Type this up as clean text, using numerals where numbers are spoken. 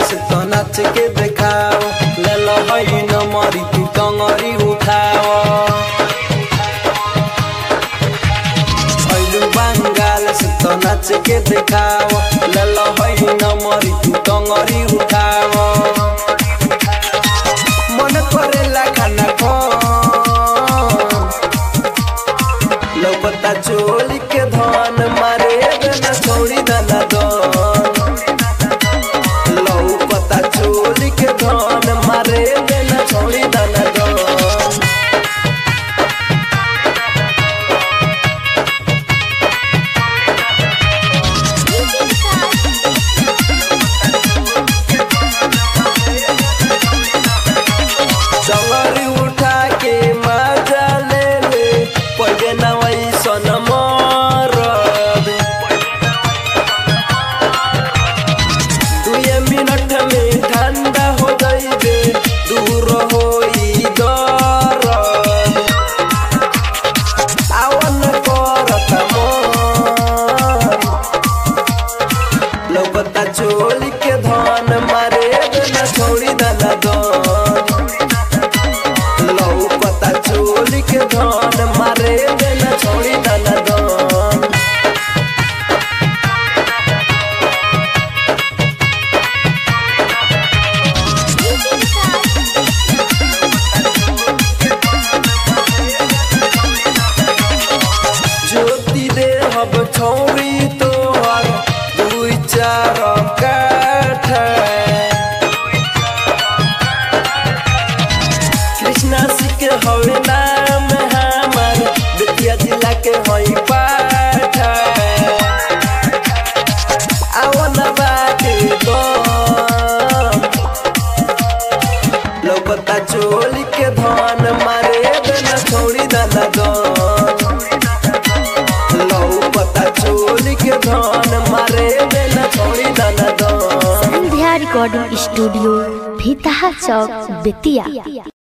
से तो नाच के देखाओ, ले लो हई नमरी तू टंगरी उठाओ। आइलू बंगाल से तो नाच के देखाओ, ले लो हई नमरी तू टंगरी उठाओ। मन करेला खाना खो लौकता चोली के धन मारे देना छोड़ी दाना दन। लौकता चोली के धन मारे देना छोड़ी दाना दन। चंगरी उठा के मजा ले ले पगे ना वैसन मरद। 2 मिनट में ठंडा हो जाइबे दूर होई दर्द। आवन करत मन लौकता चोली के धन मारे देना छोड़ी दाना दन। लौकता चोली के धन मारे देना छोड़ी दाना दन। ज्योति दे हब छौरी तोहर 2-4 काठ। कृष्णा सिंह हवे नाम हमार, बेतिया जिला के हई पाठ। आवना बाटे दम लौकता चोली के धन मारे देना छोड़ी दाना दन। लौकता चोली के धन मारे देना छोड़ी दाना दन। Sandhya recording studio Bhitaha Chowk Bettiah.